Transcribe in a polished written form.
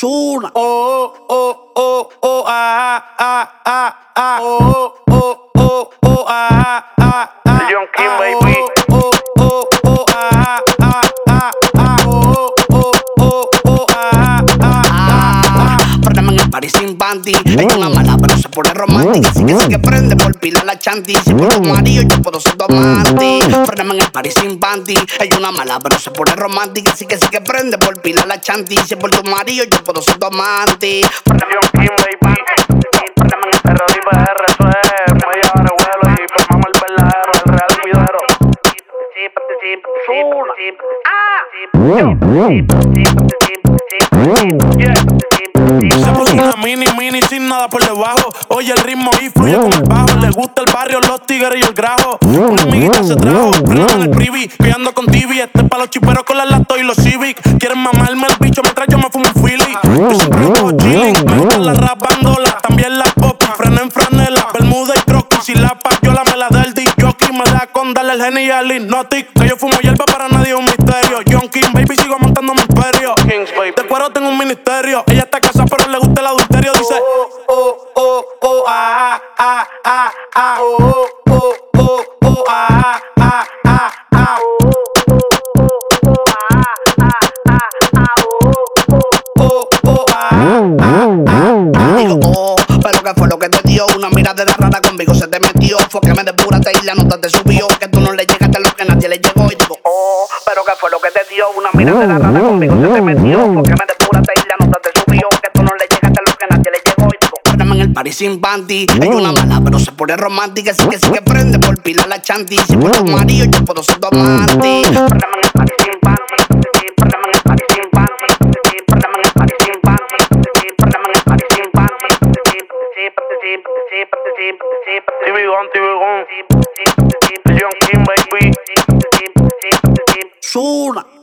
Zuna. Oh, oh, oh, oh, ah, ah, ah, ah. Oh, oh, oh, oh, ah, ah, ah. John King, baby. Oh, oh, oh, ah, ah, ah, ah. Oh, oh, oh, oh, ah, ah, ah. Préndeme en el party sin panty. Hay una mala pero se pone romántica. Así que prende por pila la chanti. Si por tu marido yo puedo ser tu amante. Préndeme en el party sin panty. Hay una mala pero se pone romántica. Así que prende por pila la chanti. Si por tu marido yo puedo ser tu amante. Préndeme John King, baby. préndeme en el RDPR, eso es media hora de vuelo y formamos el verdadero, el real midero. Se puso una mini sin nada por debajo. Oye el ritmo y fluye con el bajo. Le gusta el barrio, los tigres y el grajo. Una amiguita se trajo, prendo en el privy. Que ando con TV, este es pa' los chiperos con las latos y los Civic. Quieren mamarme el bicho mientras yo me fumo un Philly. Yo siempre estoy chilling, me gustan las rap bandolas. También las pop, freno en franela. Bermuda y croquis, si la payola me la da el jockey. Me da con darle el geni y el hipnotic. Que yo fumo hierba, para nadie es un misterio. John King, baby, sigo montando mi imperio. Kings, baby. De cuero tengo un ministerio. Ella está casada pero le gusta el adulterio. Dice oh, oh, oh, ah, ah, ah, ah. Oh, oh, oh, oh, ah, ah, ah, ah. Oh, oh, ah. Digo, oh, pero ¿qué fue lo que te dio? Una mirada de rara conmigo se te metió. Fue que me depuraste y la nota te subió. Que tú no le llegaste a lo que nadie le llegó. Y digo, oh, pero ¿qué fue lo que te dio? Una mirada de rara conmigo se te metió. Fue que me depuraste y la nota te subió. Que tú no le llegaste a lo que nadie le llegó. Y digo, préndeme en el party sin panty. Hay una mala pero se pone romántica. Así que prende por pila la chanti. Si por tu marido yo puedo ser tu amante. Préndeme en el party sin panty. Préndeme en el party sin panty. Préndeme en el party sin panty. Préndeme en el party sin panty. TV Gon. John King, baby. Zuna.